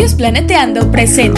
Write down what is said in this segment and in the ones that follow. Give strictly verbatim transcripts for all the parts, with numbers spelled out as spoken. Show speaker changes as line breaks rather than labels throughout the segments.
Estudios Planeteando presenta.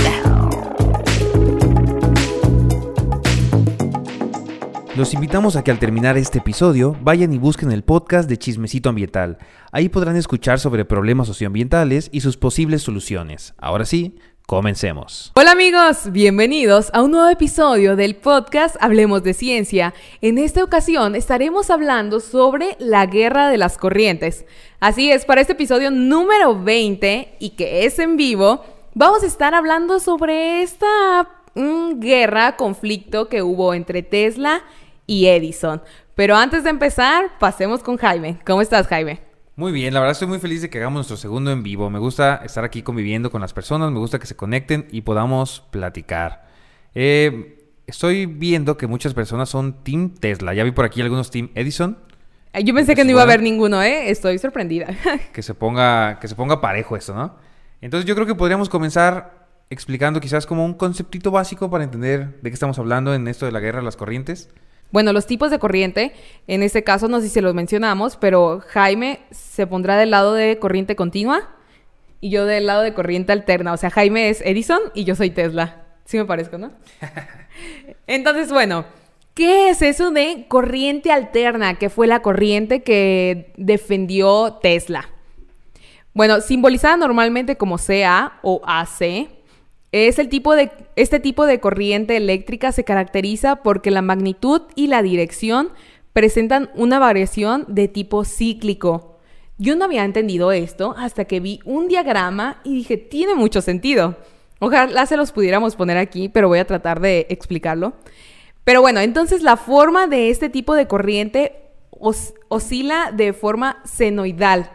Los invitamos a que al terminar este episodio vayan y busquen el podcast de Chismecito Ambiental. Ahí podrán escuchar sobre problemas socioambientales y sus posibles soluciones. Ahora sí, comencemos.
Hola amigos, bienvenidos a un nuevo episodio del podcast Hablemos de Ciencia. En esta ocasión estaremos hablando sobre la guerra de las corrientes. Así es, para este episodio número veinte y que es en vivo, vamos a estar hablando sobre esta mm, guerra, conflicto que hubo entre Tesla y Edison. Pero antes de empezar, pasemos con Jaime. ¿Cómo estás, Jaime?
Muy bien, la verdad estoy muy feliz de que hagamos nuestro segundo en vivo. Me gusta estar aquí conviviendo con las personas, me gusta que se conecten y podamos platicar. Eh, estoy viendo que muchas personas son Team Tesla. Ya vi por aquí algunos Team Edison.
Yo pensé que no iba a haber ninguno, ¿eh? Estoy sorprendida.
Que se ponga, que se ponga parejo esto, ¿no? Entonces yo creo que podríamos comenzar explicando quizás como un conceptito básico para entender de qué estamos hablando en esto de la guerra de las corrientes.
Bueno, los tipos de corriente, en este caso no sé si los mencionamos, pero Jaime se pondrá del lado de corriente continua y yo del lado de corriente alterna. O sea, Jaime es Edison y yo soy Tesla. Sí me parezco, ¿no? Entonces, bueno, ¿qué es eso de corriente alterna? Que fue la corriente que defendió Tesla. Bueno, simbolizada normalmente como C A o A C, es el tipo de, este tipo de corriente eléctrica se caracteriza porque la magnitud y la dirección presentan una variación de tipo cíclico. Yo no había entendido esto hasta que vi un diagrama y dije, tiene mucho sentido. Ojalá se los pudiéramos poner aquí, pero voy a tratar de explicarlo. Pero bueno, entonces la forma de este tipo de corriente os, oscila de forma senoidal,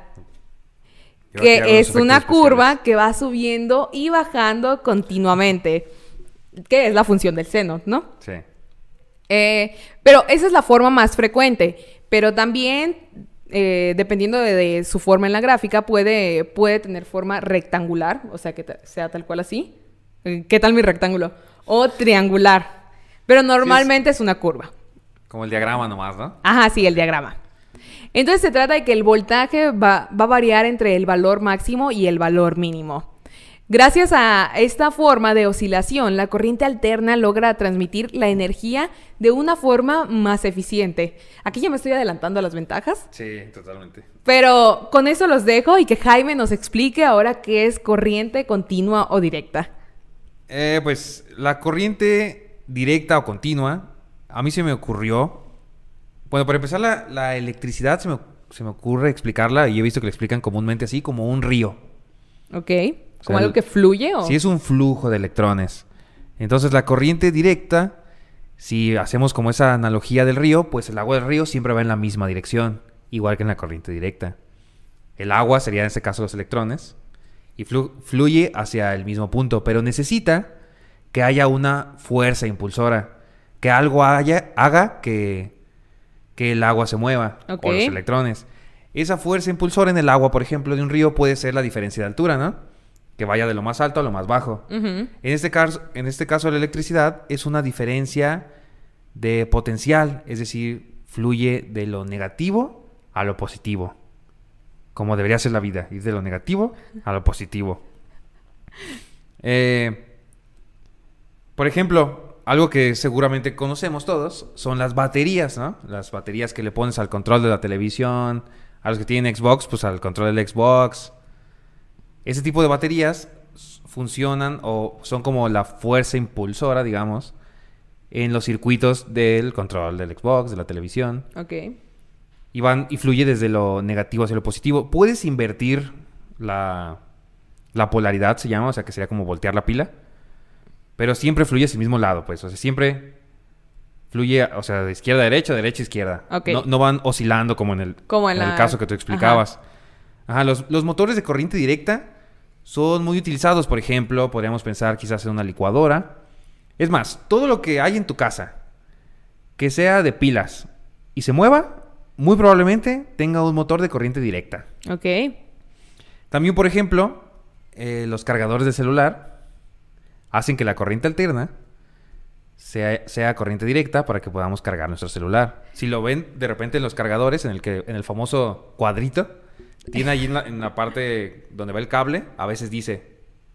que es una curva que va subiendo y bajando continuamente, que es la función del seno, ¿no?
Sí.
Eh, pero esa es la forma más frecuente, pero también, eh, dependiendo de, de su forma en la gráfica, puede, puede tener forma rectangular, o sea, que t- sea tal cual así. ¿Qué tal mi rectángulo? O triangular, pero normalmente sí es... es una curva.
Como el diagrama nomás, ¿no?
Ajá, sí, el diagrama. Entonces se trata de que el voltaje va, va a variar entre el valor máximo y el valor mínimo. Gracias a esta forma de oscilación, la corriente alterna logra transmitir la energía de una forma más eficiente. Aquí ya me estoy adelantando a las ventajas.
Sí, totalmente.
Pero con eso los dejo y que Jaime nos explique ahora qué es corriente continua o directa.
Eh, pues la corriente directa o continua, a mí se me ocurrió... Bueno, para empezar, la, la electricidad se me, se me ocurre explicarla, y he visto que la explican comúnmente así, como un río.
Ok. ¿Como o sea, algo que fluye o...?
Sí, es un flujo de electrones. Entonces, la corriente directa, si hacemos como esa analogía del río, pues el agua del río siempre va en la misma dirección, igual que en la corriente directa. El agua sería en este caso los electrones, y flu- fluye hacia el mismo punto, pero necesita que haya una fuerza impulsora, que algo haya, haga que... que el agua se mueva, okay, o los electrones. Esa fuerza impulsora en el agua, por ejemplo, de un río puede ser la diferencia de altura, ¿no? Que vaya de lo más alto a lo más bajo. Uh-huh. En este caso, en este caso, la electricidad es una diferencia de potencial, es decir, fluye de lo negativo a lo positivo. Como debería ser la vida, ir de lo negativo a lo positivo. Eh, por ejemplo... Algo que seguramente conocemos todos son las baterías, ¿no? Las baterías que le pones al control de la televisión, a los que tienen Xbox, pues al control del Xbox. Ese tipo de baterías funcionan o son como la fuerza impulsora, digamos, en los circuitos del control del Xbox, de la televisión.
Ok.
Y van y fluye desde lo negativo hacia lo positivo. Puedes invertir la, la polaridad, se llama, o sea, que sería como voltear la pila. Pero siempre fluye hacia el mismo lado, pues. O sea, siempre fluye, o sea, de izquierda a derecha, de derecha a izquierda. Okay. No, no van oscilando como en el, como en en la... el caso que tú explicabas. Ajá. Ajá, los, los motores de corriente directa son muy utilizados. Por ejemplo, podríamos pensar quizás en una licuadora. Es más, todo lo que hay en tu casa que sea de pilas y se mueva, muy probablemente tenga un motor de corriente directa.
Ok.
También, por ejemplo, eh, los cargadores de celular hacen que la corriente alterna sea, sea corriente directa para que podamos cargar nuestro celular. Si lo ven de repente en los cargadores, en el que en el famoso cuadrito, tiene allí en la, en la parte donde va el cable, a veces dice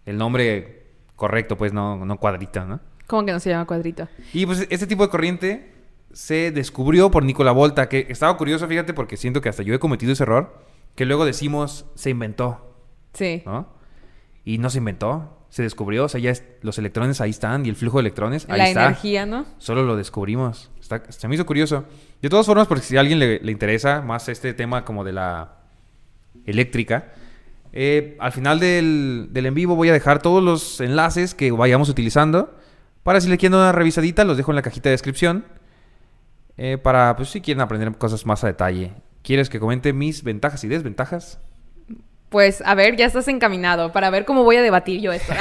el nombre correcto, pues no, no cuadrito, ¿no?
¿Cómo que no se llama cuadrito?
Y pues este tipo de corriente se descubrió por Nikola Volta, que estaba curioso, fíjate, porque siento que hasta yo he cometido ese error, que luego decimos, se inventó,
Sí.
¿no? Y no se inventó, se descubrió, o sea, ya es- los electrones ahí están y el flujo de electrones ahí
La
está.
energía, ¿no?
Solo lo descubrimos. Está, se me hizo curioso. De todas formas, porque si a alguien le, le interesa más este tema como de la eléctrica, eh, al final del, del en vivo voy a dejar todos los enlaces que vayamos utilizando. Para si le quieren dar una revisadita, los dejo en la cajita de descripción. Eh, para, pues, si quieren aprender cosas más a detalle. ¿Quieres que comente mis ventajas y desventajas?
Pues, a ver, ya estás encaminado para ver cómo voy a debatir yo esto.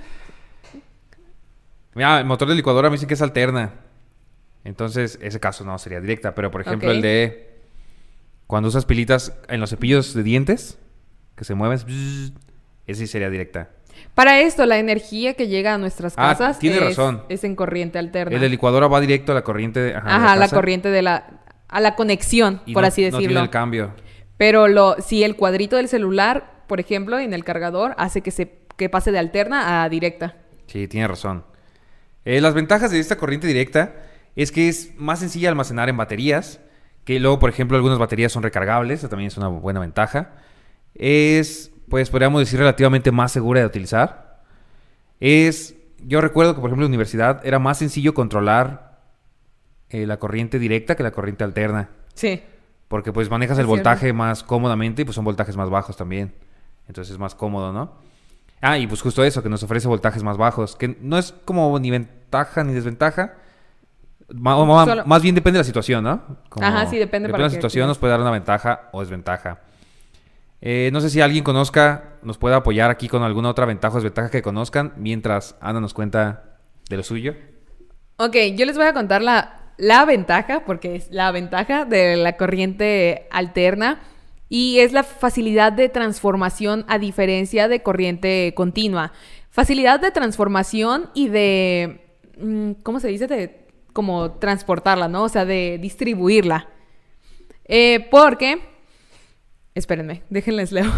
Mira, el motor de licuadora me dicen que es alterna. Entonces, ese caso no sería directa. Pero, por ejemplo,
Ok.
el de cuando usas pilitas en los cepillos de dientes, que se mueven, bzz, ese sí sería directa.
Para esto, la energía que llega a nuestras
Ah,
casas
tiene
es,
razón.
es en corriente alterna.
El de licuadora va directo a la corriente de, ajá, de
Ajá, la
casa,
corriente de la... A la conexión,
y
por
no-
así
No tiene
decirlo.
el cambio.
Pero lo, si el cuadrito del celular, por ejemplo, en el cargador, hace que se que pase de alterna a directa.
Sí, tiene razón. Eh, las ventajas de esta corriente directa es que es más sencilla almacenar en baterías. Que luego, por ejemplo, algunas baterías son recargables. Eso también es una buena ventaja. Es, pues, podríamos decir, relativamente más segura de utilizar. Es... Yo recuerdo que, por ejemplo, en la universidad era más sencillo controlar eh, la corriente directa que la corriente alterna.
Sí.
Porque pues manejas
Es
el
cierto.
voltaje más cómodamente y pues son voltajes más bajos también. Entonces es más cómodo, ¿no? Ah, y pues justo eso, que nos ofrece voltajes más bajos. Que no es como ni ventaja ni desventaja. Ma- ma-
Solo-
Más bien depende de la situación, ¿no? Como-
Ajá, sí, depende para
de la
qué
situación
quieras.
nos puede dar una ventaja o desventaja. Eh, no sé si alguien conozca, nos puede apoyar aquí con alguna otra ventaja o desventaja que conozcan mientras Ana nos cuenta de lo suyo.
Ok, yo les voy a contar la, la ventaja, porque es la ventaja de la corriente alterna y es la facilidad de transformación a diferencia de corriente continua. Facilidad de transformación y de, mm, ¿cómo se dice? De como transportarla, ¿no? O sea, de distribuirla. Eh, porque, espérenme, déjenles leo.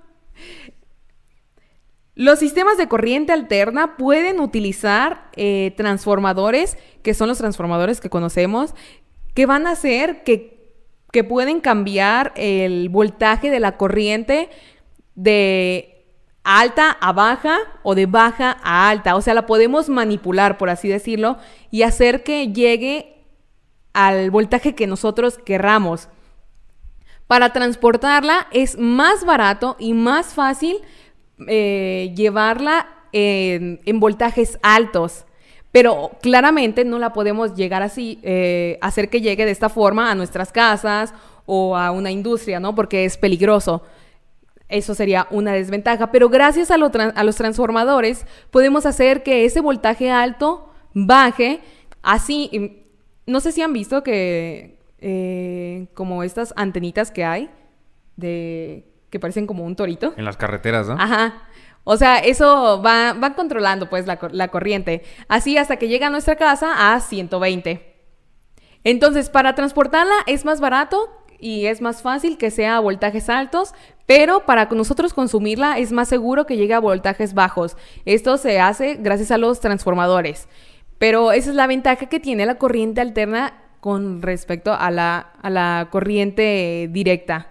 Los sistemas de corriente alterna pueden utilizar eh, transformadores, que son los transformadores que conocemos, que van a hacer que, que pueden cambiar el voltaje de la corriente de alta a baja o de baja a alta. O sea, la podemos manipular, por así decirlo, y hacer que llegue al voltaje que nosotros querramos. Para transportarla es más barato y más fácil eh, llevarla en, en voltajes altos. Pero claramente no la podemos llegar así, eh, hacer que llegue de esta forma a nuestras casas o a una industria, ¿no? Porque es peligroso. Eso sería una desventaja. Pero gracias a, lo tran- a los transformadores podemos hacer que ese voltaje alto baje. Así, mm, no sé si han visto que eh, como estas antenitas que hay de que parecen como un torito.
En las carreteras, ¿no?
Ajá. O sea, eso va, va controlando pues la, cor- la corriente. Así hasta que llega a nuestra casa a ciento veinte. Entonces, para transportarla es más barato y es más fácil que sea a voltajes altos, pero para nosotros consumirla es más seguro que llegue a voltajes bajos. Esto se hace gracias a los transformadores. Pero esa es la ventaja que tiene la corriente alterna con respecto a la, a la corriente directa.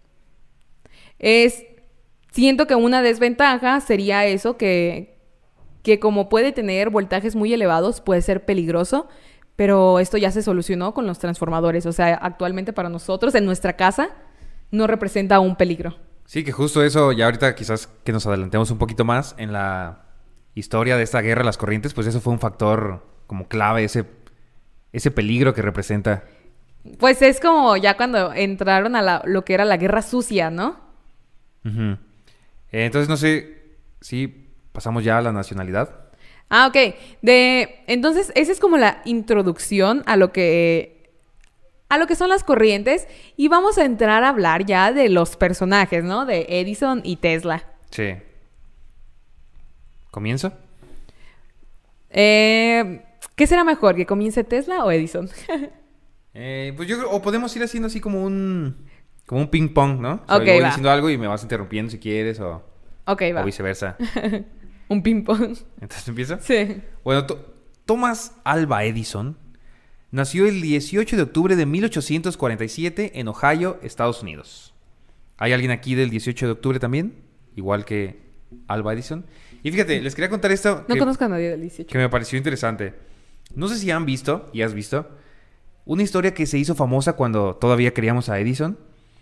Es, siento que una desventaja sería eso, que, que como puede tener voltajes muy elevados, puede ser peligroso, pero esto ya se solucionó con los transformadores. O sea, actualmente para nosotros, en nuestra casa, no representa un peligro.
Sí, que justo eso, ya ahorita quizás que nos adelantemos un poquito más en la historia de esta guerra de las corrientes, pues eso fue un factor como clave, ese, ese peligro que representa.
Pues es como ya cuando entraron a la, lo que era la guerra sucia, ¿no?
Ujú. Eh, entonces, no sé si pasamos ya a la nacionalidad.
Ah, ok. De, entonces, esa es como la introducción a lo que, a lo que son las corrientes. Y vamos a entrar a hablar ya de los personajes, ¿no? De Edison y Tesla.
Sí. ¿Comienzo?
Eh, ¿qué será mejor? ¿Que comience Tesla o Edison?
Eh, pues yo creo, o podemos ir haciendo así como un como un ping pong, ¿no? O sea,
Ok,
yo voy
va.
diciendo algo y me vas interrumpiendo si quieres o,
Ok,
o
va.
viceversa.
Un ping-pong.
Entonces, ¿empieza?
Sí.
Bueno, to- Thomas Alva Edison nació el dieciocho de octubre de mil ochocientos cuarenta y siete en Ohio, Estados Unidos. ¿Hay alguien aquí del dieciocho de octubre también? Igual que Alva Edison. Y fíjate, les quería contar esto
No
que,
conozco a nadie del dieciocho.
que me pareció interesante. No sé si han visto, y has visto, una historia que se hizo famosa cuando todavía queríamos a Edison,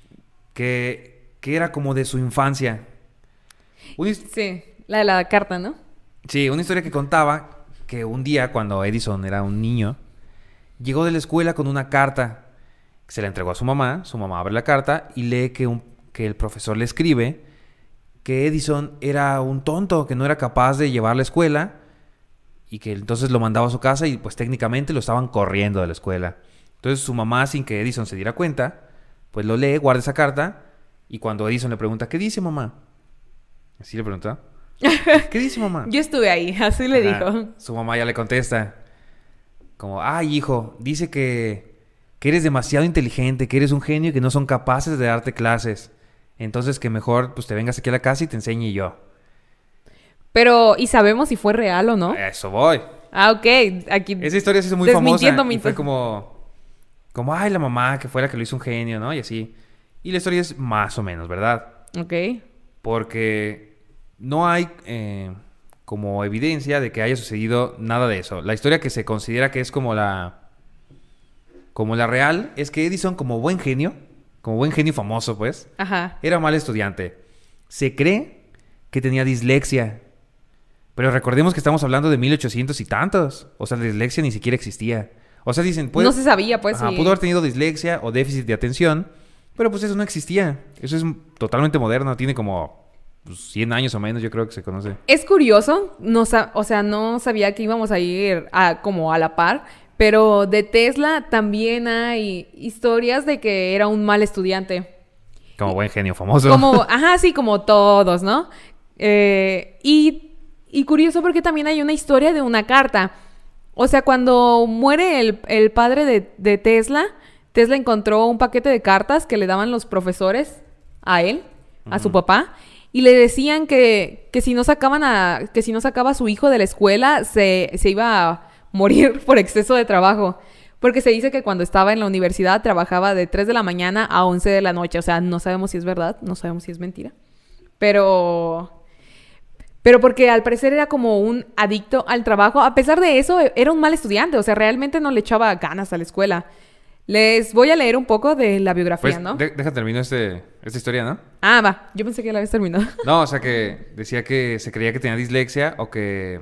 que, que era como de su infancia. Una his-
Sí, la de la carta, ¿no?
Sí, una historia que contaba que un día, cuando Edison era un niño, llegó de la escuela con una carta. Se la entregó a su mamá. Su mamá abre la carta y lee que, un, que el profesor le escribe que Edison era un tonto, que no era capaz de llevar a la escuela y que entonces lo mandaba a su casa y pues técnicamente lo estaban corriendo de la escuela. Entonces su mamá, sin que Edison se diera cuenta, pues lo lee, guarda esa carta y cuando Edison le pregunta, ¿qué dice mamá? Así le pregunta. ¿Qué dice mamá?
Yo estuve ahí, así le
Ajá.
dijo.
Su mamá ya le contesta. Como, ay, hijo, dice que, que eres demasiado inteligente, que eres un genio y que no son capaces de darte clases. Entonces que mejor pues te vengas aquí a la casa y te enseñe yo.
Pero, ¿y sabemos si fue real o no?
A eso voy.
Ah, ok. Aquí
Esa historia se hizo muy famosa.
desmintiendo
Y
mitos.
fue como, como, ay, la mamá que fue la que lo hizo un genio, ¿no? Y así. Y la historia es más o menos, ¿verdad?
Ok.
Porque no hay eh, como evidencia de que haya sucedido nada de eso. La historia que se considera que es como la como la real es que Edison, como buen genio, como buen genio famoso, pues,
Ajá.
era mal estudiante. Se cree que tenía dislexia. Pero recordemos que estamos hablando de mil ochocientos y tantos. O sea, la dislexia ni siquiera existía. O sea, dicen, puede-
No se sabía, pues,
Ajá,
sí.
pudo haber tenido dislexia o déficit de atención, pero pues eso no existía. Eso es totalmente moderno, tiene como pues, cien años o menos, yo creo que se conoce.
Es curioso, no sa- o sea, no sabía que íbamos a ir a, como a la par, pero de Tesla también hay historias de que era un mal estudiante.
Como buen genio famoso.
Como, ajá, sí, como todos, ¿no? Eh, y, y curioso porque también hay una historia de una carta. O sea, cuando muere el, el padre de, de Tesla, Tesla encontró un paquete de cartas que le daban los profesores a él, a su
Ujú.
papá, y le decían que, que si no sacaban a, que si no sacaba a su hijo de la escuela, se, se iba a morir por exceso de trabajo. Porque se dice que cuando estaba en la universidad trabajaba de tres de la mañana a once de la noche. O sea, no sabemos si es verdad, no sabemos si es mentira. Pero... Pero porque al parecer era como un adicto al trabajo. A pesar de eso, era un mal estudiante. O sea, realmente no le echaba ganas a la escuela. Les voy a leer un poco de la biografía,
Pues,
¿no?
de- deja terminar este, esta historia, ¿no?
Ah, va. Yo pensé que ya la habías terminado.
No, o sea que decía que se creía que tenía dislexia o que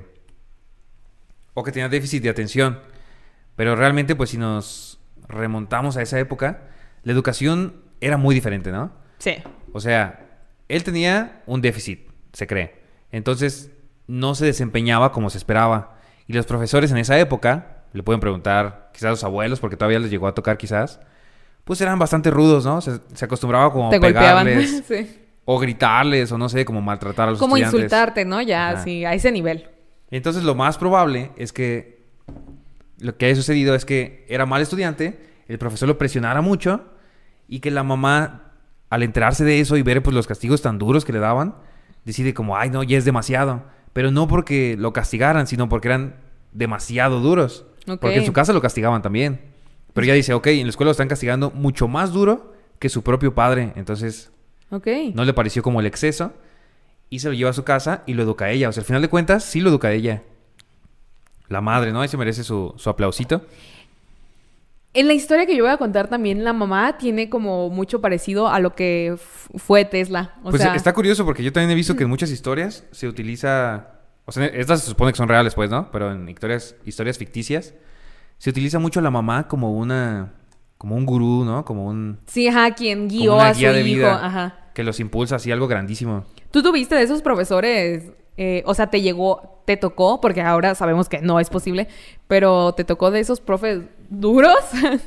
o que tenía déficit de atención. Pero realmente, pues si nos remontamos a esa época, la educación era muy diferente, ¿no?
Sí.
O sea, él tenía un déficit, se cree. Entonces, no se desempeñaba como se esperaba. Y los profesores en esa época, le pueden preguntar quizás a los abuelos, porque todavía les llegó a tocar quizás, pues eran bastante rudos, ¿no? Se, se acostumbraba como
Te
a
golpeaban.
pegarles,
Sí.
o gritarles, o no sé, como maltratar a los
Como
estudiantes.
insultarte, ¿no? Ya,
Ajá.
sí, a ese nivel.
Entonces, lo más probable es que lo que haya sucedido es que era mal estudiante, el profesor lo presionara mucho y que la mamá, al enterarse de eso y ver pues los castigos tan duros que le daban, decide como, ay, no, ya es demasiado. Pero no porque lo castigaran, sino porque eran demasiado duros.
Ok.
Porque en su casa lo castigaban también. Pero ella dice, ok, en la escuela lo están castigando mucho más duro que su propio padre. Entonces,
Ok.
no le pareció como el exceso. Y se lo lleva a su casa y lo educa a ella. O sea, al final de cuentas, sí lo educa a ella. La madre, ¿no? Ahí se merece su, su aplausito.
En la historia que yo voy a contar también, la mamá tiene como mucho parecido a lo que f- fue Tesla. O
Pues
sea,
está curioso porque yo también he visto que en muchas historias se utiliza... O sea, estas se supone que son reales, pues, ¿no? Pero en historias, historias ficticias se utiliza mucho a la mamá como una... Como un gurú, ¿no? Como un...
sí, ajá, quien
como
guió
una
a su
guía de
hijo.
vida
Ajá.
que los impulsa así, algo grandísimo.
¿Tú tuviste de esos profesores? Eh, o sea, te llegó, te tocó, porque ahora sabemos que no es posible, pero te tocó de esos profes duros.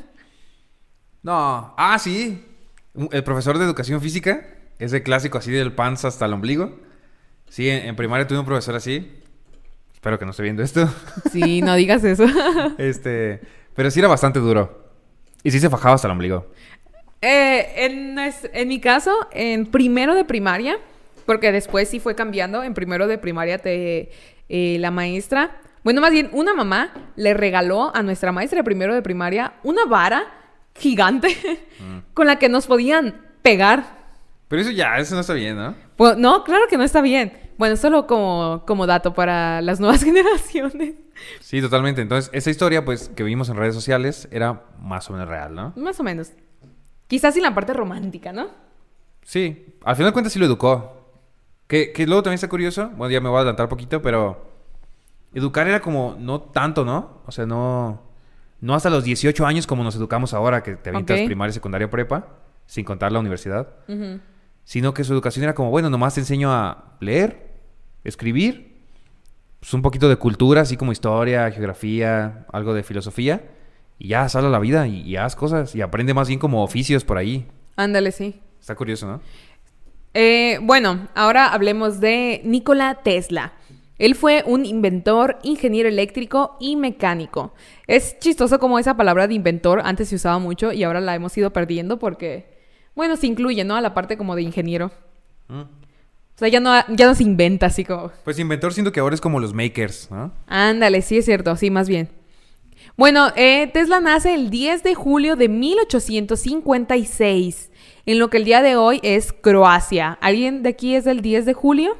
No. Ah, sí. Un- El profesor de educación física, ese clásico así del panza hasta el ombligo. Sí, en, en primaria tuve un profesor así. Espero que no esté viendo esto.
Sí, no digas eso.
Este, pero sí era bastante duro. Y sí se fajaba hasta el ombligo.
Eh, en, nues- en mi caso, en primero de primaria, porque después sí fue cambiando. En primero de primaria te, eh, la maestra, bueno, más bien una mamá le regaló a nuestra maestra de primero de primaria una vara gigante mm. con la que nos podían pegar.
Pero eso ya, eso no está bien, ¿no?
Pues, no, claro que no está bien. Bueno, solo como, como dato para las nuevas generaciones.
Sí, totalmente. Entonces, esa historia, pues, que vimos en redes sociales era más o menos real, ¿no?
Más o menos. Quizás sin la parte romántica, ¿no?
Sí. Al final de cuentas sí lo educó. Que, que luego también está curioso. Bueno, ya me voy a adelantar un poquito, pero... Educar era como... No tanto, ¿no? O sea, no... No hasta los dieciocho años como nos educamos ahora, que te avientas
Okay.
primaria, secundaria, prepa. Sin contar la universidad.
Uh-huh.
Sino que su educación era como... Bueno, nomás te enseño a leer, escribir... Pues un poquito de cultura, así como historia, geografía, algo de filosofía. Y ya sale a la vida y, y haz cosas. Y aprende más bien como oficios por ahí.
Ándale, sí.
Está curioso, ¿no?
Eh, bueno, ahora hablemos de Nikola Tesla. Él fue un inventor, ingeniero eléctrico y mecánico. Es chistoso como esa palabra de inventor antes se usaba mucho y ahora la hemos ido perdiendo porque, bueno, se incluye, ¿no? A la parte como de ingeniero. Mm. O sea, ya no, ya no se inventa así como...
Pues inventor siento que ahora es como los makers, ¿no?
Ándale, sí es cierto, sí, más bien. Bueno, eh, Tesla nace el diez de julio de mil ochocientos cincuenta y seis, en lo que el día de hoy es Croacia. ¿Alguien de aquí es del diez de julio?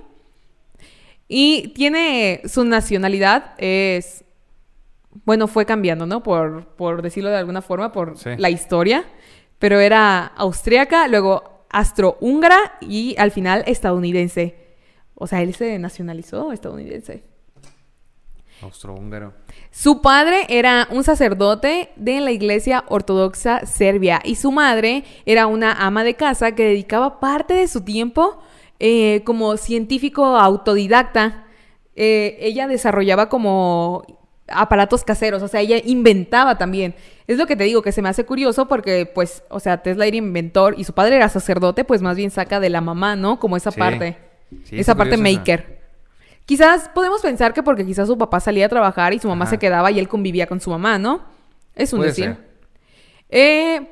Y tiene su nacionalidad, es... Bueno, fue cambiando, ¿no? Por, por decirlo de alguna forma, por sí. la historia. Pero era austríaca, luego... astrohúngara y al final estadounidense. O sea, él se nacionalizó estadounidense.
Austrohúngaro.
Su padre era un sacerdote de la iglesia ortodoxa serbia y su madre era una ama de casa que dedicaba parte de su tiempo eh, como científico autodidacta. Eh, ella desarrollaba como aparatos caseros, o sea, ella inventaba también. Es lo que te digo, que se me hace curioso porque, pues, o sea, Tesla era inventor y su padre era sacerdote, pues más bien saca de la mamá, ¿no? Como esa sí. parte, sí, esa parte maker. Esa. Quizás podemos pensar que porque quizás su papá salía a trabajar y su mamá Ajá. se quedaba y él convivía con su mamá, ¿no? Es un
Puede
decir.
Ser.
Eh,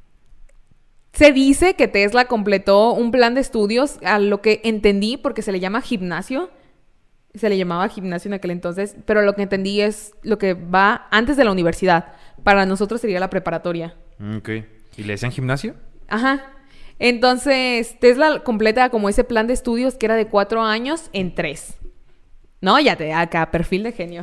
se dice que Tesla completó un plan de estudios, a lo que entendí, porque se le llama gimnasio. Se le llamaba gimnasio en aquel entonces, pero lo que entendí es lo que va antes de la universidad. Para nosotros sería la preparatoria.
Ok. ¿Y le decían gimnasio?
Ajá. Entonces, Tesla completa como ese plan de estudios que era de cuatro años en tres. No, ya te da acá, perfil de genio.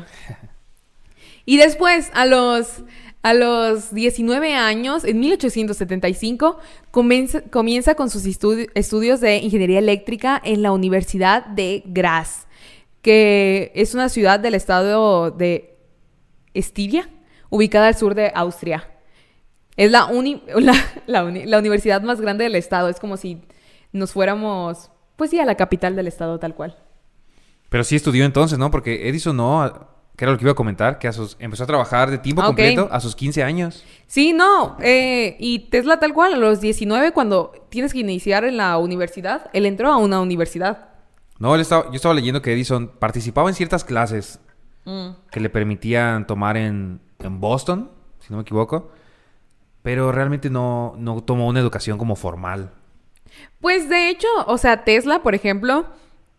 Y después, a los, a los diecinueve años, en mil ochocientos setenta y cinco, comienza, comienza con sus estudi- estudios de ingeniería eléctrica en la Universidad de Graz, que es una ciudad del estado de Estiria, ubicada al sur de Austria. Es la, uni, la, la, uni, la universidad más grande del estado. Es como si nos fuéramos, pues sí, a la capital del estado tal cual.
Pero sí estudió entonces, ¿no? Porque Edison no, que era lo que iba a comentar, que a sus, empezó a trabajar de tiempo ah, completo okay. a sus quince años.
Sí, no. Eh, y Tesla tal cual, a los diecinueve, cuando tienes que iniciar en la universidad, él entró a una universidad.
No, él estaba, yo estaba leyendo que Edison participaba en ciertas clases mm. que le permitían tomar en, en Boston, si no me equivoco, pero realmente no, no tomó una educación como formal.
Pues de hecho, o sea, Tesla, por ejemplo,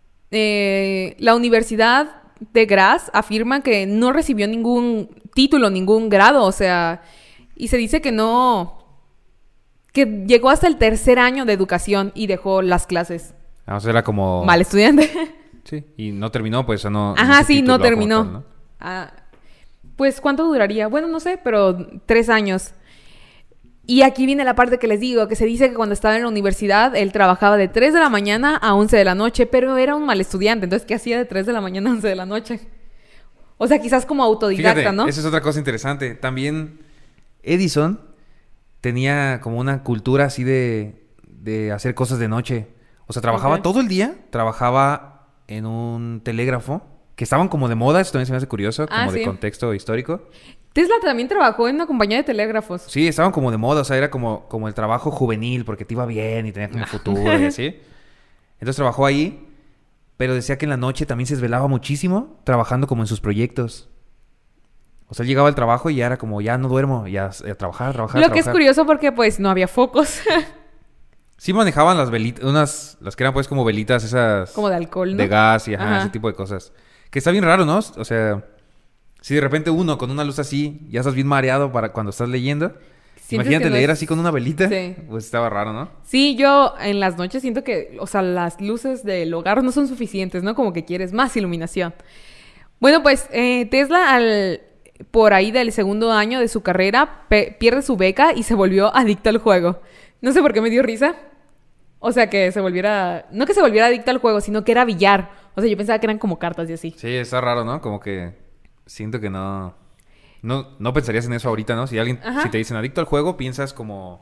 eh, la Universidad de Graz afirma que no recibió ningún título, ningún grado, o sea, y se dice que no, que llegó hasta el tercer año de educación y dejó las clases.
Ah, o sea, era como...
mal estudiante.
Sí, y no terminó, pues, o no...
Ajá,
no
sí, no terminó.
Tal, ¿no?
Ah, pues, ¿cuánto duraría? Bueno, no sé, pero tres años. Y aquí viene la parte que les digo, que se dice que cuando estaba en la universidad, él trabajaba de tres de la mañana a once de la noche, pero era un mal estudiante. Entonces, ¿qué hacía de tres de la mañana a once de la noche? O sea, quizás como autodidacta,
Fíjate,
¿no?
Esa es otra cosa interesante. También Edison tenía como una cultura así de, de hacer cosas de noche. O sea, trabajaba okay. todo el día, trabajaba en un telégrafo, que estaban como de moda, eso también se me hace curioso, como ah, sí. de contexto histórico.
Tesla también trabajó en una compañía de telégrafos.
Sí, estaban como de moda, o sea, era como, como el trabajo juvenil, porque te iba bien y tenía como futuro y así. Entonces trabajó ahí, pero decía que en la noche también se desvelaba muchísimo trabajando como en sus proyectos. O sea, él llegaba al trabajo y ya era como, ya no duermo, ya a trabajar, a trabajar,
Lo
a
que
trabajar.
es curioso porque pues no había focos.
Sí manejaban las velitas, unas, las que eran pues como velitas esas...
Como de alcohol, ¿no?
De gas y ajá,
Ajá.
ese tipo de cosas. Que está bien raro, ¿no? O sea, si de repente uno con una luz así, ya estás bien mareado para cuando estás leyendo.
Sientes
Imagínate
que no
leer
es-
así con una velita.
Sí.
Pues estaba raro, ¿no?
Sí, yo en las noches siento que, o sea, las luces del hogar no son suficientes, ¿no? Como que quieres más iluminación. Bueno, pues eh, Tesla al por ahí del segundo año de su carrera pe- pierde su beca y se volvió adicto al juego. No sé por qué me dio risa. O sea, que se volviera... No que se volviera adicto al juego, sino que era billar. O sea, yo pensaba que eran como cartas y así.
Sí, está raro, ¿no? Como que siento que no... No, no pensarías en eso ahorita, ¿no? Si alguien,
Ajá.
si te dicen adicto al juego, piensas como...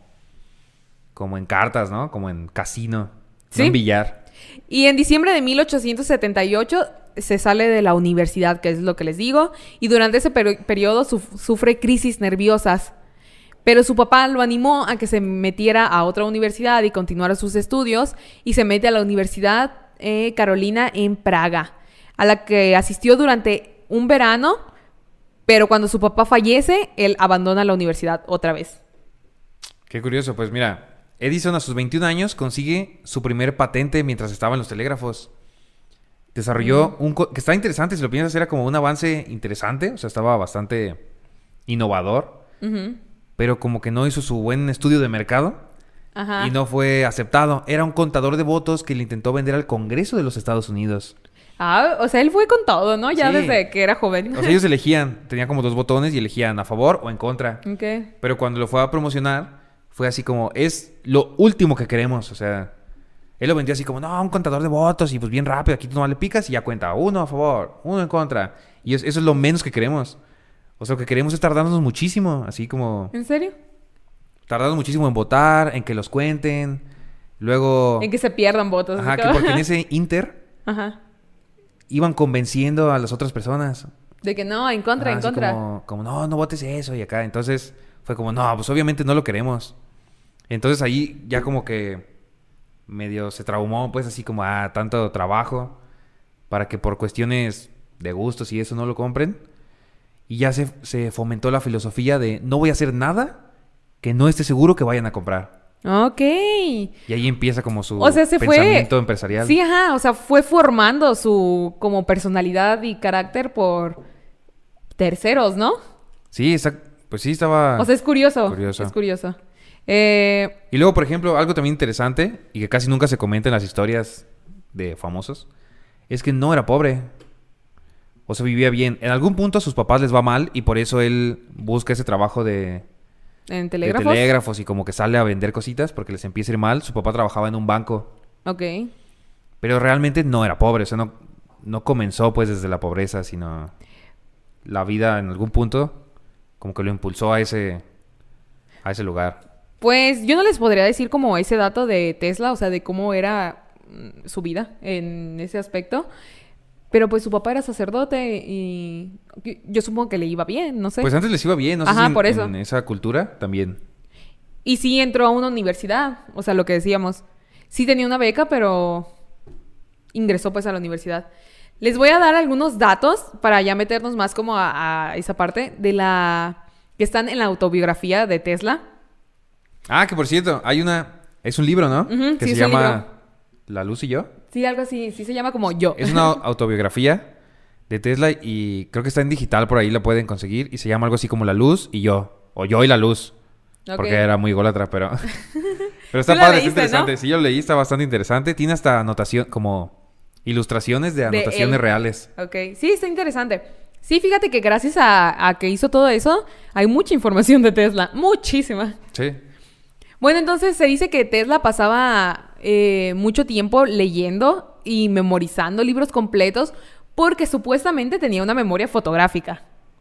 Como en cartas, ¿no? Como en casino.
Sí.
No en billar.
Y en diciembre de mil ochocientos setenta y ocho se sale de la universidad, que es lo que les digo, y durante ese peri- periodo suf- sufre crisis nerviosas. Pero su papá lo animó a que se metiera a otra universidad y continuara sus estudios, y se mete a la Universidad eh, Carolina en Praga, a la que asistió durante un verano, pero cuando su papá fallece, él abandona la universidad otra vez.
Qué curioso. Pues mira, Edison a sus veintiún años consigue su primer patente mientras estaba en los telégrafos. Desarrolló un... co- que está interesante, si lo piensas, era como un avance interesante. O sea, estaba bastante innovador.
Ujú.
Pero como que no hizo su buen estudio de mercado.
Ajá.
Y no fue aceptado. Era un contador de votos que le intentó vender al Congreso de los Estados Unidos.
Ah, o sea, él fue con todo, ¿no? Ya
Sí.
desde que era joven.
O sea, ellos elegían, tenían como dos botones y elegían a favor o en contra.
Ok.
Pero cuando lo fue a promocionar, fue así como, es lo último que queremos. O sea, él lo vendió así como, no, un contador de votos y pues bien rápido, aquí tú nomás le picas y ya cuenta, uno a favor, uno en contra. Y es- eso es lo menos que queremos. O sea, lo que queremos es tardarnos muchísimo, así como
¿En serio?
tardarnos muchísimo en votar, en que los cuenten. Luego,
En que se pierdan votos.
ajá,
así
que
como-
porque en ese inter
Ajá.
iban convenciendo a las otras personas.
De que no, en contra,
Ah,
en
así
contra.
Como, como, no, no votes eso y acá. Entonces fue como, no, pues obviamente no lo queremos. Entonces ahí ya como que medio se traumó, pues así como, ah, tanto trabajo para que por cuestiones de gustos y eso no lo compren. Y ya se, se fomentó la filosofía de no voy a hacer nada que no esté seguro que vayan a comprar.
Ok.
Y ahí empieza como su
O sea, se fue...
pensamiento empresarial.
Sí, ajá. O sea, fue formando su como personalidad y carácter por terceros, ¿no?
Sí, exact- pues sí estaba...
O sea, es curioso.
Curioso.
Es curioso. Eh,
Y luego, por ejemplo, algo también interesante y que casi nunca se comenta en las historias de famosos, es que no era pobre. O sea, vivía bien. En algún punto a sus papás les va mal y por eso él busca ese trabajo de,
en
de
telégrafos.
telégrafos y como que sale a vender cositas porque les empieza a ir mal. Su papá trabajaba en un banco,
Ok.
pero realmente no era pobre. O sea, no, no comenzó pues desde la pobreza, sino la vida en algún punto como que lo impulsó a ese, a ese lugar.
Pues yo no les podría decir como ese dato de Tesla, o sea, de cómo era mm, su vida en ese aspecto. Pero pues su papá era sacerdote y yo- yo supongo que le iba bien, no sé.
Pues antes les iba bien, no sé
Ajá,
si en,
por eso.
en esa cultura también.
Y sí entró a una universidad, o sea, lo que decíamos. Sí tenía una beca, pero ingresó pues a la universidad. Les voy a dar algunos datos para ya meternos más como a, a esa parte de la... que están en la autobiografía de Tesla.
Ah, que por cierto, hay una... Es un libro, ¿no?
Ujú,
que
sí,
se
es un
llama
libro.
La Luz y yo.
Sí, algo así, sí se llama como Yo.
Es una autobiografía de Tesla y creo que está en digital, por ahí la pueden conseguir. Y se llama algo así como La Luz y yo. O Yo y la Luz.
Ok.
Porque era muy ególatra, pero... pero está
Tú la
padre, está
leíste,
interesante.
¿no?
Sí, yo lo leí, está bastante interesante. Tiene hasta anotación, como ilustraciones de
De
anotaciones
él.
reales.
Ok, sí, está interesante. Sí, fíjate que gracias a, a que hizo todo eso, hay mucha información de Tesla. Muchísima.
Sí.
Bueno, entonces se dice que Tesla pasaba eh, mucho tiempo leyendo y memorizando libros completos porque supuestamente tenía una memoria fotográfica.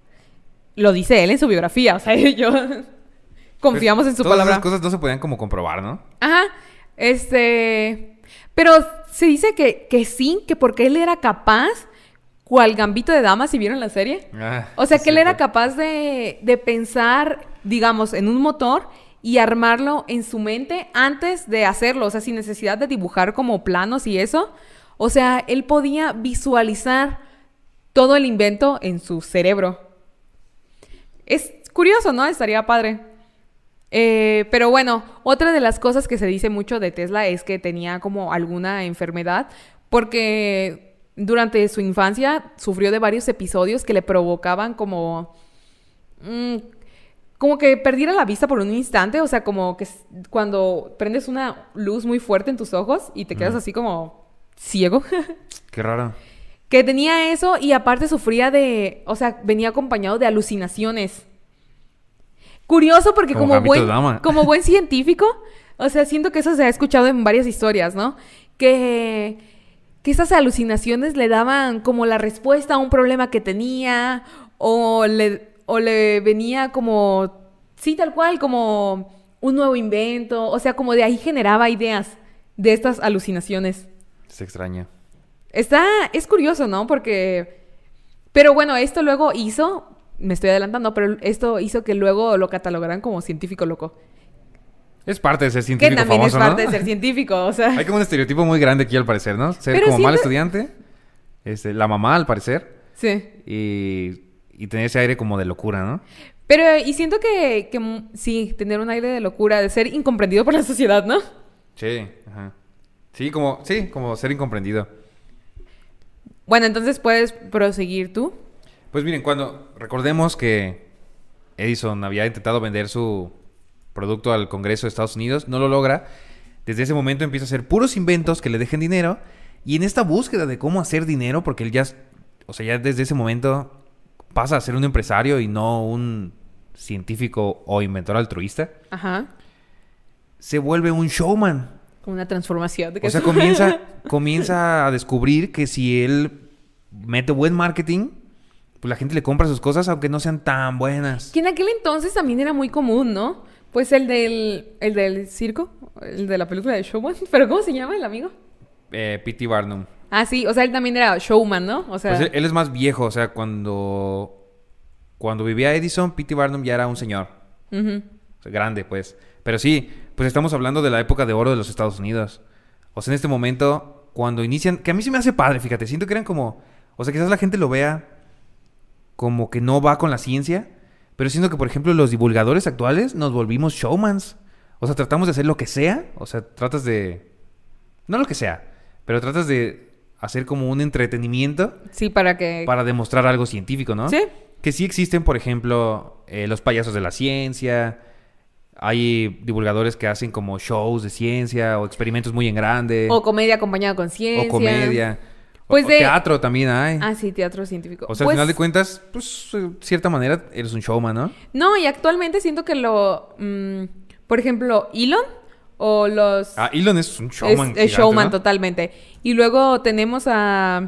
Lo dice él en su biografía, o sea, yo confiamos en su
Todas
palabra.
esas cosas no se podían como comprobar, ¿no?
Ajá, este... Pero se dice que, que sí, que porque él era capaz, cual Gambito de Dama, si vieron la serie.
Ah,
O sea,
sí,
que él era
cierto.
capaz de, de pensar, digamos, en un motor y armarlo en su mente antes de hacerlo. O sea, sin necesidad de dibujar como planos y eso. O sea, él podía visualizar todo el invento en su cerebro. Es curioso, ¿no? Estaría padre. Eh, pero bueno, otra de las cosas que se dice mucho de Tesla es que tenía como alguna enfermedad porque durante su infancia sufrió de varios episodios que le provocaban como... Mmm, como que perdiera la vista por un instante, o sea, como que cuando prendes una luz muy fuerte en tus ojos y te quedas mm. así como ciego.
Qué raro.
Que tenía eso y aparte sufría de, o sea, venía acompañado de alucinaciones. Curioso porque como, como buen, como buen científico, o sea, siento que eso se ha escuchado en varias historias, ¿no? Que, que esas alucinaciones le daban como la respuesta a un problema que tenía o le... O le venía como, sí, tal cual, como un nuevo invento. O sea, como de ahí generaba ideas de estas alucinaciones.
Se extraña.
Está, es curioso, ¿no? Porque, pero bueno, esto luego hizo, me estoy adelantando, pero esto hizo que luego lo catalogaran como científico loco.
Es parte de ser científico famoso, ¿no? Que también es parte
¿no? de ser científico, o sea.
Hay como un estereotipo muy grande aquí al parecer, ¿no? Ser pero como siempre... mal estudiante, este, la mamá al parecer.
Sí.
Y... Y tener ese aire como de locura, ¿no?
Pero, y siento que, que sí, tener un aire de locura, de ser incomprendido por la sociedad, ¿no?
Sí, ajá. Sí, como, sí, como ser incomprendido.
Bueno, entonces puedes proseguir tú.
Pues miren, cuando recordemos que Edison había intentado vender su producto al Congreso de Estados Unidos, no lo logra. Desde ese momento empieza a hacer puros inventos que le dejen dinero. Y en esta búsqueda de cómo hacer dinero, porque él ya, o sea, ya desde ese momento... pasa a ser un empresario y no un científico o inventor altruista.
Ajá.
Se vuelve un showman.
Como una transformación.
O sea, comienza, comienza a descubrir que si él mete buen marketing, pues la gente le compra sus cosas aunque no sean tan buenas.
Que en aquel entonces también era muy común, ¿no? Pues el del, el del circo, el de la película de Showman. ¿Pero cómo se llama el amigo?
Eh, P T Barnum.
Ah, sí, o sea, él también era showman, ¿no? O sea...
Pues él, él es más viejo, o sea, cuando... Cuando vivía Edison, P T Barnum ya era un señor.
Uh-huh.
O sea, grande, pues. Pero sí, pues estamos hablando de la época de oro de los Estados Unidos. O sea, en este momento, cuando inician... Que a mí se me hace padre, fíjate. Siento que eran como... O sea, quizás la gente lo vea como que no va con la ciencia. Pero siento que, por ejemplo, los divulgadores actuales nos volvimos showmans. O sea, tratamos de hacer lo que sea. O sea, tratas de... No lo que sea, pero tratas de... hacer como un entretenimiento.
Sí, para que...
Para demostrar algo científico, ¿no?
Sí.
Que sí existen, por ejemplo, eh, los payasos de la ciencia. Hay divulgadores que hacen como shows de ciencia o experimentos muy en grande.
O comedia acompañada con ciencia.
O comedia.
Pues
o,
de...
o teatro también hay.
Ah, sí, teatro científico.
O sea,
pues...
al final de cuentas, pues, de cierta manera, eres un showman, ¿no?
No, y actualmente siento que lo... Mmm, por ejemplo, Elon... O los...
Ah, Elon es un showman.
Es, es gigante, showman, ¿no? Totalmente. Y luego tenemos a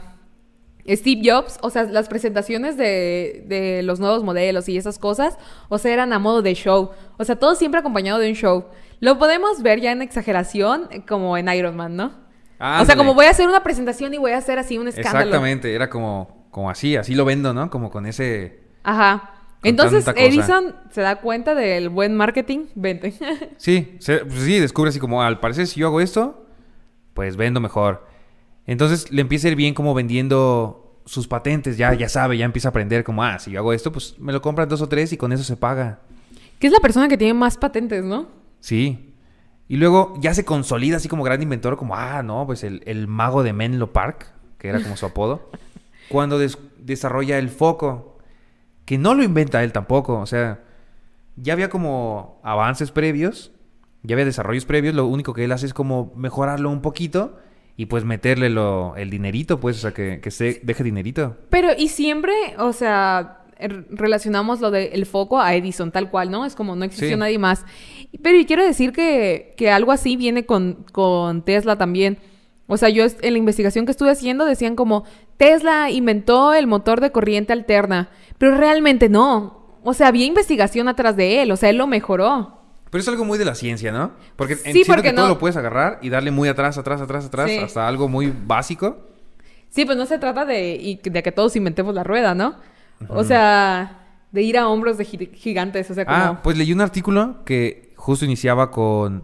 Steve Jobs. O sea, las presentaciones de, de los nuevos modelos y esas cosas, o sea, eran a modo de show. O sea, todo siempre acompañado de un show. Lo podemos ver ya en exageración, como en Iron Man, ¿no? Ah, o sea, como voy a hacer una presentación y voy a hacer así un escándalo.
Exactamente. Era como, como así. Así lo vendo, ¿no? Como con ese...
Ajá. Entonces Edison se da cuenta del buen marketing, vende. Sí,
se, pues sí, descubre así como, al parecer si yo hago esto, pues vendo mejor. Entonces le empieza a ir bien como vendiendo sus patentes, ya, ya sabe, ya empieza a aprender como, ah, si yo hago esto, pues me lo compran dos o tres y con eso se paga.
Que es la persona que tiene más patentes, ¿no?
Sí. Y luego ya se consolida así como gran inventor, como, ah, no, pues el, el mago de Menlo Park, que era como su apodo, cuando des- desarrolla el foco. Que no lo inventa él tampoco, o sea, ya había como avances previos, ya había desarrollos previos, lo único que él hace es como mejorarlo un poquito y pues meterle lo, el dinerito, pues, o sea, que, que se deje dinerito.
Pero y siempre, o sea, relacionamos lo del foco a Edison, tal cual, ¿no? Es como no existió sí. nadie más. Pero y quiero decir que, que algo así viene con, con Tesla también. O sea, yo en la investigación que estuve haciendo decían como Tesla inventó el motor de corriente alterna, pero realmente no. O sea, había investigación atrás de él, o sea, él lo mejoró.
Pero es algo muy de la ciencia, ¿no? Porque
sí,
entiendo
porque
que
no...
todo lo puedes agarrar y darle muy atrás, atrás, atrás, atrás, sí. hasta algo muy básico.
Sí, pues no se trata de, de que todos inventemos la rueda, ¿no? Uh-huh. O sea, de ir a hombros de gigantes, o sea, como...
Ah, pues leí un artículo que justo iniciaba con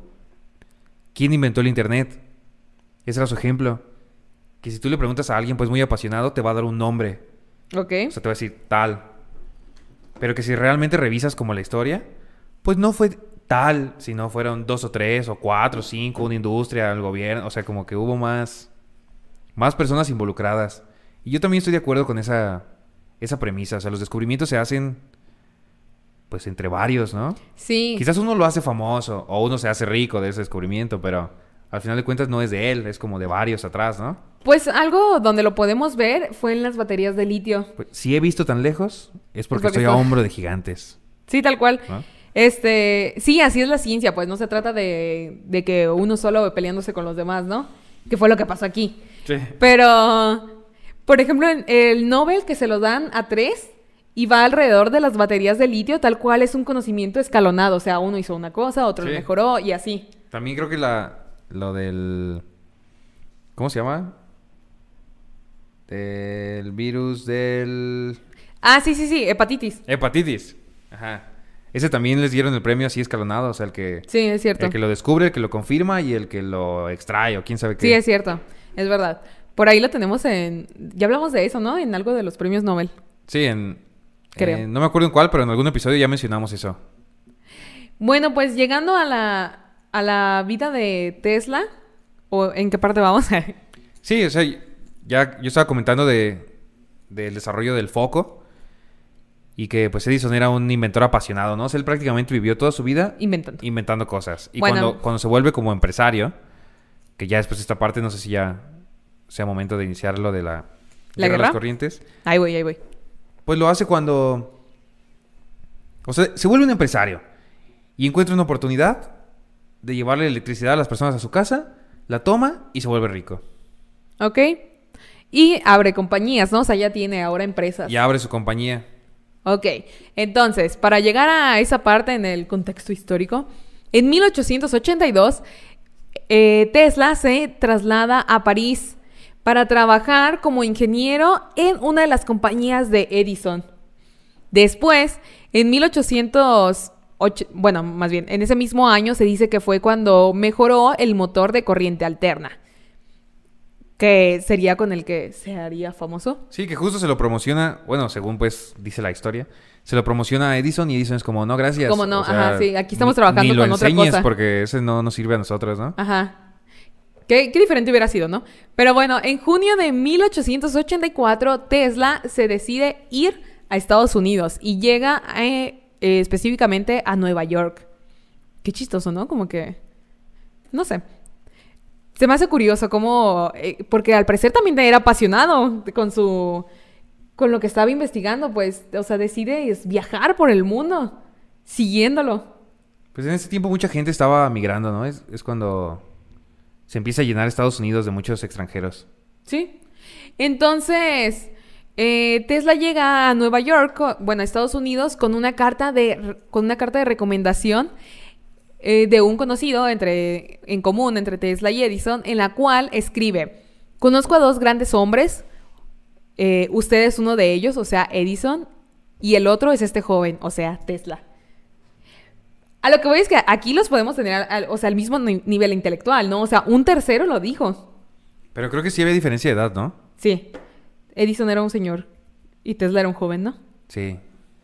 ¿quién inventó el internet? Ese era su ejemplo. Que si tú le preguntas a alguien pues muy apasionado, te va a dar un nombre.
Ok.
O sea, te va a decir tal. Pero que si realmente revisas como la historia, pues no fue tal si no fueron dos o tres o cuatro o cinco, una industria, el gobierno. O sea, como que hubo más, más personas involucradas. Y yo también estoy de acuerdo con esa, esa premisa. O sea, los descubrimientos se hacen pues entre varios, ¿no?
Sí.
Quizás uno lo hace famoso o uno se hace rico de ese descubrimiento, pero al final de cuentas no es de él, es como de varios atrás, ¿no?
Pues algo donde lo podemos ver fue en las baterías de litio.
Pues, si he visto tan lejos, es porque,
porque
estoy
está...
a hombro de gigantes.
Sí, tal cual.
¿No?
Este, sí, así es la ciencia, pues no se trata de, de que uno solo peleándose con los demás, ¿no? Que fue lo que pasó aquí.
Sí.
Pero, por ejemplo, en el Nobel que se lo dan a tres y va alrededor de las baterías de litio, tal cual es un conocimiento escalonado. O sea, uno hizo una cosa, otro
Sí.
lo mejoró y así.
También creo que la lo del... ¿Cómo se llama? Del virus del...
Ah, sí, sí, sí, hepatitis.
Hepatitis. Ajá. Ese también les dieron el premio así escalonado. O sea, el que...
Sí, es cierto.
El que lo descubre, el que lo confirma y el que lo extrae o quién sabe qué.
Sí, es cierto. Es verdad. Por ahí lo tenemos en... Ya hablamos de eso, ¿no? En algo de los premios Nobel.
Sí, en...
Creo.
eh, no me acuerdo en cuál, pero en algún episodio ya mencionamos eso.
Bueno, pues llegando a la, a la vida de Tesla, ¿o en qué parte vamos?
Sí, o sea, ya yo estaba comentando de del desarrollo del foco y que pues Edison era un inventor apasionado, ¿no? O sea, él prácticamente vivió toda su vida
Inventando.
inventando cosas. Y
Bueno.
cuando, cuando se vuelve como empresario, que ya después de esta parte, no sé si ya sea momento de iniciar lo de la,
¿La
de
guerra?
las corrientes,
Ahí voy, ahí voy.
pues lo hace cuando... O sea, se vuelve un empresario y encuentra una oportunidad de llevarle electricidad a las personas a su casa, la toma y se vuelve rico.
¿Ok? Y abre compañías, ¿no? O sea, ya tiene ahora empresas.
Y abre su compañía.
Ok. Entonces, para llegar a esa parte en el contexto histórico, en mil ochocientos ochenta y dos, eh, Tesla se traslada a París para trabajar como ingeniero en una de las compañías de Edison. Después, en mil ochocientos ocho, bueno, más bien, en ese mismo año se dice que fue cuando mejoró el motor de corriente alterna, que sería con el que se haría famoso.
Sí, que justo se lo promociona, bueno, según pues dice la historia, se lo promociona a Edison y Edison es como, no, gracias.
Como no,
O sea,
ajá, sí, aquí estamos
ni-
trabajando
ni lo
con otra
enseñes
cosa.
porque ese no nos sirve a nosotros, ¿no?
Ajá. Qué, qué diferente hubiera sido, ¿no? Pero bueno, en junio de mil ochocientos ochenta y cuatro, Tesla se decide ir a Estados Unidos y llega eh, eh, específicamente a Nueva York. Qué chistoso, ¿no? Como que... No sé. Se me hace curioso cómo... eh, porque al parecer también era apasionado con su... Con lo que estaba investigando, pues... O sea, decide viajar por el mundo siguiéndolo.
Pues en ese tiempo mucha gente estaba migrando, ¿no? Es, es cuando se empieza a llenar Estados Unidos de muchos extranjeros.
Sí. Entonces, eh, Tesla llega a Nueva York, co- bueno, a Estados Unidos, con una carta de, con una carta de recomendación eh, de un conocido entre, en común entre Tesla y Edison, en la cual escribe: conozco a dos grandes hombres, eh, usted es uno de ellos, o sea, Edison, y el otro es este joven, o sea, Tesla. A lo que voy es que aquí los podemos tener, al, al- o sea, al mismo ni- nivel intelectual, ¿no? O sea, un tercero lo dijo.
Pero creo que sí había diferencia de edad, ¿no?
Sí. Edison era un señor y Tesla era un joven, ¿no?
Sí.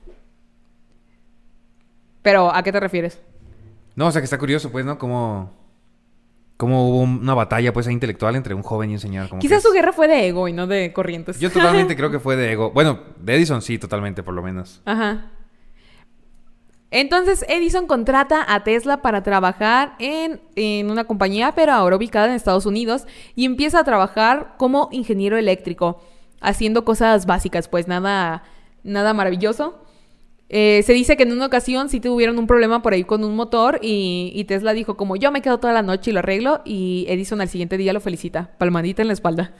Pero, ¿a qué te refieres?
No, o sea que está curioso, pues, ¿no? Como... Como hubo una batalla, pues, ahí intelectual entre un joven y un señor. Como
Quizás
que
su
es-
guerra fue de ego y no de corrientes.
Yo totalmente creo que fue de ego. Bueno, de Edison sí, totalmente, por lo menos.
Ajá. Entonces, Edison contrata a Tesla para trabajar en, en una compañía, pero ahora ubicada en Estados Unidos, y empieza a trabajar como ingeniero eléctrico, haciendo cosas básicas, pues nada, nada maravilloso. Eh, se dice que en una ocasión sí tuvieron un problema por ahí con un motor y, y Tesla dijo como, yo me quedo toda la noche y lo arreglo, y Edison al siguiente día lo felicita, palmadita en la espalda.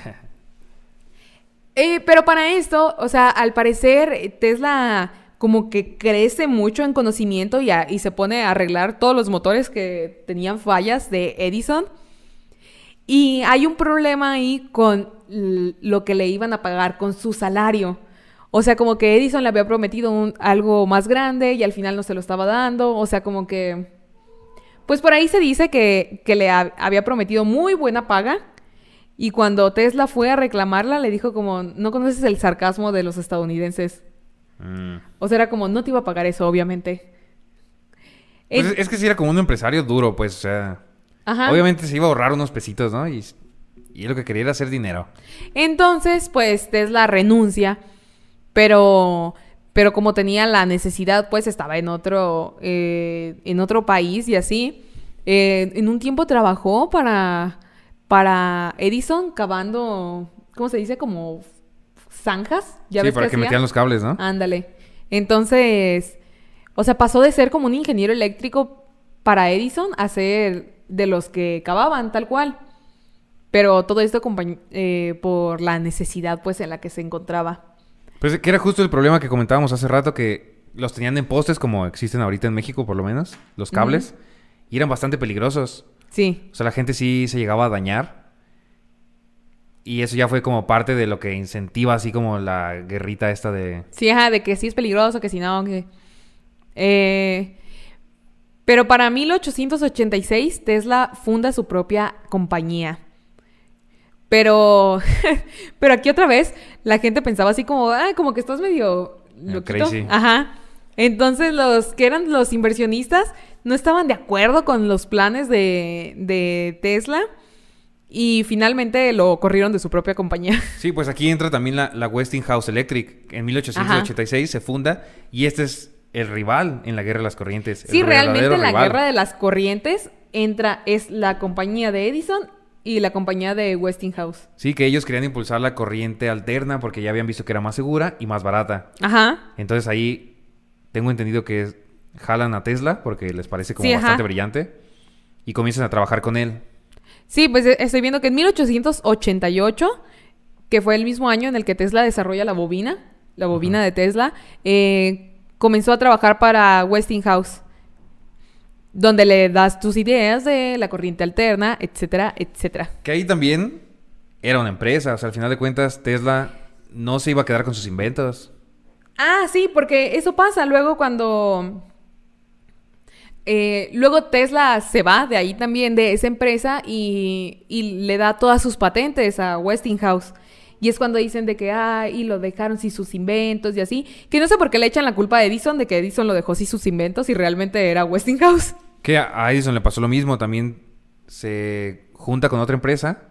Eh, pero para esto, o sea, al parecer eh, Tesla como que crece mucho en conocimiento y, a- y se pone a arreglar todos los motores que tenían fallas de Edison. Y hay un problema ahí con l- lo que le iban a pagar, con su salario. O sea, como que Edison le había prometido un- algo más grande y al final no se lo estaba dando. O sea, como que... Pues por ahí se dice que, que le ha- había prometido muy buena paga. Y cuando Tesla fue a reclamarla, le dijo como, no conoces el sarcasmo de los estadounidenses.
Mm.
O sea, era como, no te iba a pagar eso, obviamente.
Pues
En-
es, es que sí era como un empresario duro, pues, o sea...
Ajá.
Obviamente se iba a ahorrar unos pesitos, ¿no? Y, y lo que quería era hacer dinero.
Entonces, pues Tesla renuncia, pero, pero como tenía la necesidad, pues estaba en otro, eh, en otro país y así. Eh, en un tiempo trabajó para, para Edison cavando, ¿cómo se dice? Como zanjas. ¿Ya
Sí,
ves
para
qué
que
hacía?
metieran los cables, ¿no?
Ándale. Entonces, o sea, pasó de ser como un ingeniero eléctrico para Edison a ser de los que cavaban, tal cual. Pero todo esto acompañ- eh, por la necesidad, pues, en la que se encontraba.
Pues que era justo el problema que comentábamos hace rato, que los tenían en postes, como existen ahorita en México, por lo menos, los cables, y eran bastante peligrosos.
Sí.
O sea, la gente sí se llegaba a dañar. Y eso ya fue como parte de lo que incentiva así como la guerrita esta de...
Sí, ajá, de que sí es peligroso, que si no, que... Eh, pero para mil ochocientos ochenta y seis, Tesla funda su propia compañía. Pero... pero aquí otra vez, la gente pensaba así como... Ah, como que estás medio loquito.
crazy.
Ajá. Entonces, los que eran los inversionistas no estaban de acuerdo con los planes de, de Tesla. Y finalmente lo corrieron de su propia compañía.
Sí, pues aquí entra también la, la Westinghouse Electric. En mil ochocientos ochenta y seis se funda y este es el rival en la Guerra de las Corrientes.
Sí,
el
realmente
verdadero
la
rival.
guerra de las corrientes entra, es la compañía de Edison y la compañía de Westinghouse.
Sí, que ellos querían impulsar la corriente alterna porque ya habían visto que era más segura y más barata.
Ajá.
Entonces ahí tengo entendido que jalan a Tesla porque les parece como
Sí, ajá.
bastante brillante y comienzan a trabajar con él.
Sí, pues eh, estoy viendo que en mil ochocientos ochenta y ocho, que fue el mismo año en el que Tesla desarrolla la bobina, la bobina de Tesla, eh, comenzó a trabajar para Westinghouse, donde le das tus ideas de la corriente alterna, etcétera, etcétera.
Que ahí también era una empresa. O sea, al final de cuentas Tesla no se iba a quedar con sus inventos.
Ah, sí, porque eso pasa luego cuando... Eh, luego Tesla se va de ahí también, de esa empresa, y, y le da todas sus patentes a Westinghouse. Y es cuando dicen de que, ah, y lo dejaron sin sus inventos y así. Que no sé por qué le echan la culpa a Edison de que Edison lo dejó sin sus inventos y realmente era Westinghouse.
Que a a Edison le pasó lo mismo. También se junta con otra empresa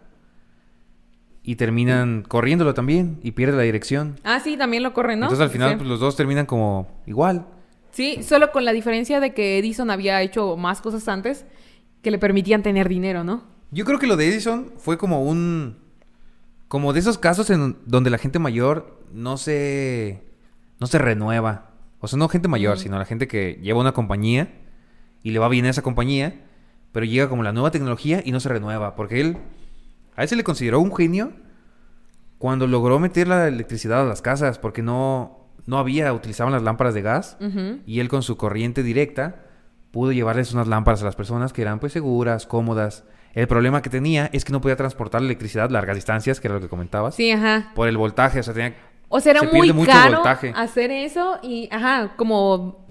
y terminan corriéndolo también y pierde la dirección.
Ah, sí, también lo corren, ¿no?
Entonces al final
Sí.
pues, los dos terminan como igual.
Sí, solo con la diferencia de que Edison había hecho más cosas antes que le permitían tener dinero, ¿no?
Yo creo que lo de Edison fue como un... Como de esos casos en donde la gente mayor no se... No se renueva. O sea, no gente mayor,
Mm.
sino la gente que lleva una compañía y le va bien a esa compañía, pero llega como la nueva tecnología y no se renueva. Porque él... A él se le consideró un genio cuando logró meter la electricidad a las casas, porque no... No había, utilizaban las lámparas de gas.
Ujú.
Y él con su corriente directa pudo llevarles unas lámparas a las personas que eran pues seguras, cómodas. El problema que tenía es que no podía transportar la electricidad a largas distancias, que era lo que comentabas,
Sí, ajá.
por el voltaje. O sea, tenía...
O sea, era
se
muy
pierde mucho
caro
voltaje.
hacer eso y, ajá, como...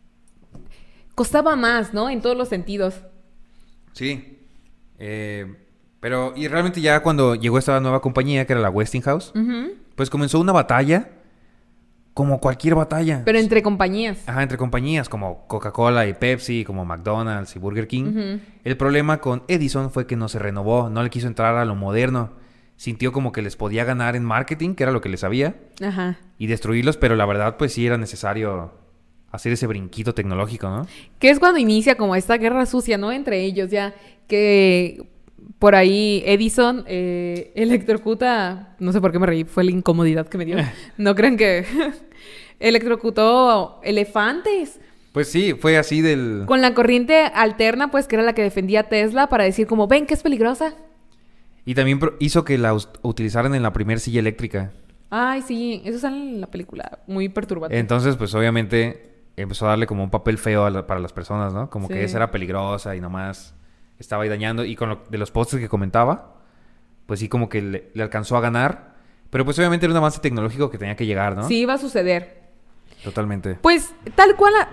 Costaba más, ¿no? En todos los sentidos.
Sí. Eh, pero, y realmente ya cuando llegó esta nueva compañía, que era la Westinghouse,
Ujú.
pues comenzó una batalla, como cualquier batalla.
Pero entre compañías.
Ajá, entre compañías como Coca-Cola y Pepsi, como McDonald's y Burger King.
Ujú.
El problema con Edison fue que no se renovó, no le quiso entrar a lo moderno. Sintió como que les podía ganar en marketing, que era lo que les sabía,
Ajá.
y destruirlos, pero la verdad pues sí era necesario hacer ese brinquito tecnológico, ¿no?
Que es cuando inicia como esta guerra sucia, ¿no? Entre ellos ya. Que por ahí Edison eh, electrocuta... No sé por qué me reí. Fue la incomodidad que me dio. No crean que... electrocutó elefantes.
Pues sí, fue así del...
Con la corriente alterna, pues, que era la que defendía a Tesla para decir como, ven que es peligrosa.
Y también pro- hizo que la us- utilizaran en la primer silla eléctrica.
Ay, sí, eso sale en la película. Muy perturbante.
Entonces, pues obviamente empezó a darle como un papel feo a la- para las personas, ¿no? Como
Sí.
que esa era peligrosa y nomás estaba ahí dañando. Y con lo de los postes que comentaba, pues sí como que le, le alcanzó a ganar. Pero pues obviamente era un avance tecnológico que tenía que llegar, ¿no?
Sí, iba a suceder.
Totalmente.
Pues, tal cual... a-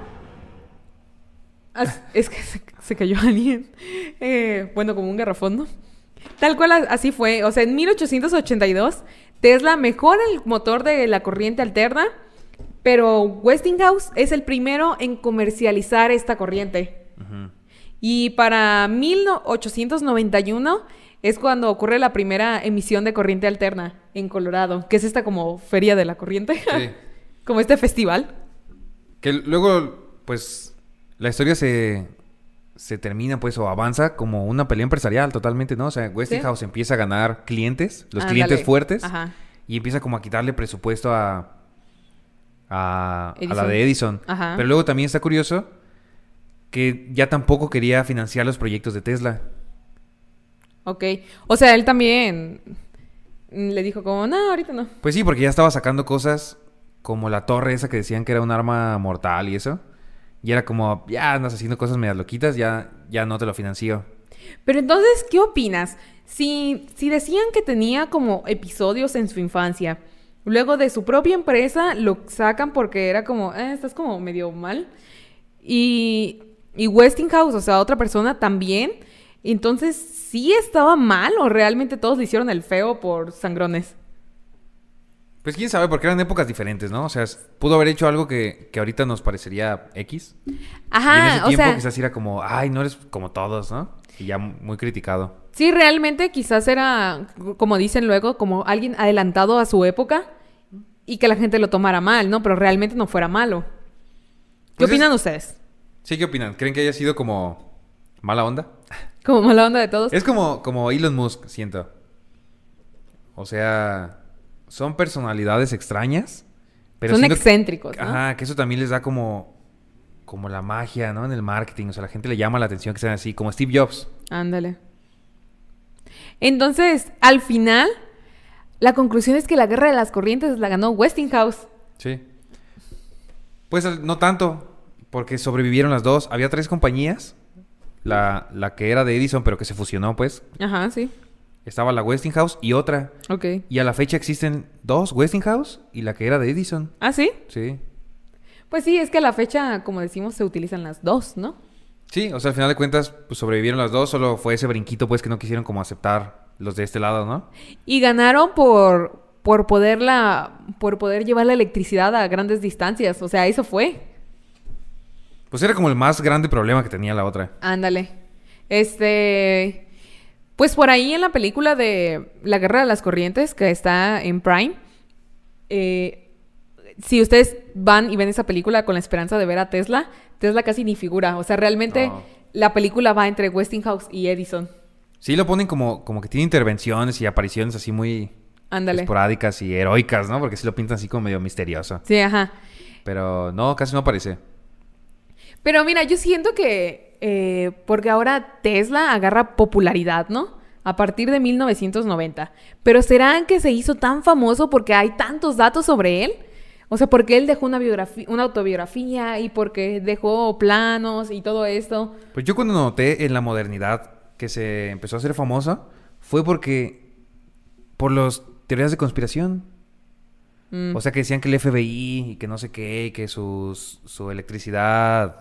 as- Es que se, se cayó alguien. Eh, bueno, como un garrafón, ¿no? Tal cual a- así fue. O sea, en mil ochocientos ochenta y dos, Tesla mejora el motor de la corriente alterna, Pero Westinghouse es el primero en comercializar esta corriente.
Ujú.
Y para mil ochocientos noventa y uno es cuando ocurre la primera emisión de corriente alterna en Colorado, que es esta como feria de la corriente,
Sí.
como este festival.
Que luego, pues, la historia se, se termina, pues, o avanza como una pelea empresarial totalmente, ¿no? O sea, Westinghouse
Sí.
empieza a ganar clientes, los
Ándale.
clientes fuertes,
Ajá.
y empieza como a quitarle presupuesto a, a, a la
Edison.
de Edison.
Ajá.
Pero luego también está curioso que ya tampoco quería financiar los proyectos de Tesla.
Ok. O sea, él también mm, le dijo como, no, ahorita no.
Pues sí, porque ya estaba sacando cosas como la torre esa que decían que era un arma mortal y eso. Y era como, ya andas haciendo cosas medias loquitas, ya, ya no te lo financio.
Pero entonces, ¿qué opinas? Si, si decían que tenía como episodios en su infancia, luego de su propia empresa lo sacan porque era como, eh, estás como medio mal. Y, y Westinghouse, o sea, otra persona también. Entonces, ¿sí estaba mal o realmente todos le hicieron el feo por sangrones?
Pues quién sabe, porque eran épocas diferentes, ¿no? O sea, s- pudo haber hecho algo que, que ahorita nos parecería X. Y en
Ajá,
ese
o
tiempo
sea,
quizás era como, ay, no eres como todos, ¿no? Y ya m- muy criticado.
sí, realmente quizás era, como dicen luego, como alguien adelantado a su época y que la gente lo tomara mal, ¿no? Pero realmente no fuera malo. ¿Qué
Pues es-
opinan ustedes?
Sí, ¿qué opinan? ¿Creen que haya sido como mala onda?
Como mala onda de todos.
Es como, como Elon Musk, siento. O sea, son personalidades extrañas, pero
Son
siento que-
excéntricos, ¿no?
Ajá, que eso también les da como, como la magia, ¿no? En el marketing. O sea, la gente le llama la atención que sean así, como Steve Jobs.
Ándale. Entonces, al final, la conclusión es que la guerra de las corrientes la ganó Westinghouse.
Sí. Pues al- no tanto, porque sobrevivieron las dos. Había tres compañías. La, la que era de Edison, pero que se fusionó, pues.
Ajá, sí.
Estaba la Westinghouse y otra.
Ok.
Y a la fecha existen dos, Westinghouse y la que era de Edison.
¿Ah, sí?
Sí.
Pues sí, es que a la fecha, como decimos, se utilizan las dos, ¿no?
Sí, o sea, al final de cuentas, pues sobrevivieron las dos. Solo fue ese brinquito, pues, que no quisieron como aceptar los de este lado, ¿no?
Y ganaron por, por, poderla, por poder llevar la electricidad a grandes distancias. O sea, eso fue.
Pues era como el más grande problema que tenía la otra.
Ándale. Este... Pues por ahí en la película de La Guerra de las Corrientes, que está en Prime, eh, si ustedes van y ven esa película con la esperanza de ver a Tesla, Tesla casi ni figura. O sea, realmente
No.
la película va entre Westinghouse y Edison.
Sí lo ponen como, como que tiene intervenciones y apariciones así muy
Ándale.
esporádicas y heroicas, ¿no? Porque sí lo pintan así como medio misterioso.
Sí, ajá.
Pero no, casi no aparece.
Pero mira, yo siento que... eh, porque ahora Tesla agarra popularidad, ¿no? A partir de mil novecientos noventa. Pero ¿será que se hizo tan famoso porque hay tantos datos sobre él? O sea, porque él dejó una biografía, una autobiografía y porque dejó planos y todo esto.
Pues yo cuando noté en la modernidad que se empezó a hacer famosa fue porque... por las teorías de conspiración.
Mm,
O sea, que decían que el F B I y que no sé qué, y que sus, su electricidad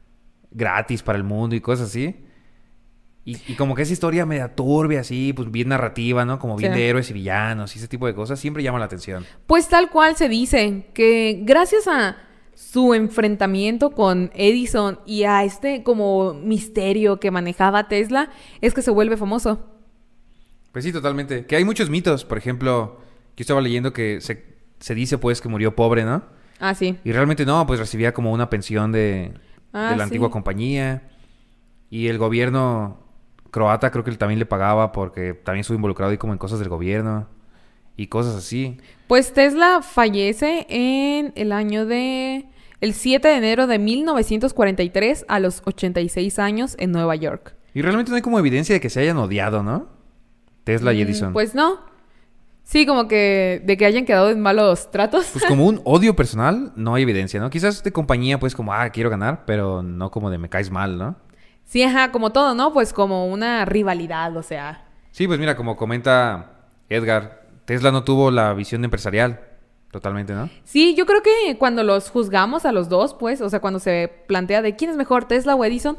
gratis para el mundo y cosas así. Y, y como que esa historia media turbia, así, pues bien narrativa, ¿no? Como bien
Sí.
de héroes y villanos y ese tipo de cosas, siempre llama la atención.
Pues tal cual se dice que gracias a su enfrentamiento con Edison y a este como misterio que manejaba Tesla, es que se vuelve famoso.
Pues sí, totalmente. Que hay muchos mitos. Por ejemplo, yo estaba leyendo que se, se dice, pues, que murió pobre, ¿no?
Ah, sí.
Y realmente no, pues recibía como una pensión de,
Ah,
de la
sí.
antigua compañía. Y el gobierno croata creo que él también le pagaba porque también estuvo involucrado ahí como en cosas del gobierno. Y cosas así.
Pues Tesla fallece en el año de... el siete de enero de mil novecientos cuarenta y tres a los ochenta y seis años en Nueva York.
Y realmente no hay como evidencia de que se hayan odiado, ¿no? Tesla y
Mm,
Edison.
Pues no. Sí, como que de que hayan quedado en malos tratos.
Pues como un odio personal, no hay evidencia, ¿no? Quizás de compañía, pues como, ah, quiero ganar, pero no como de me caes mal, ¿no?
Sí, ajá, como todo, ¿no? Pues como una rivalidad, o sea.
Sí, pues mira, como comenta Edgar, Tesla no tuvo la visión empresarial totalmente, ¿no?
Sí, yo creo que cuando los juzgamos a los dos, pues, o sea, cuando se plantea de quién es mejor, Tesla o Edison,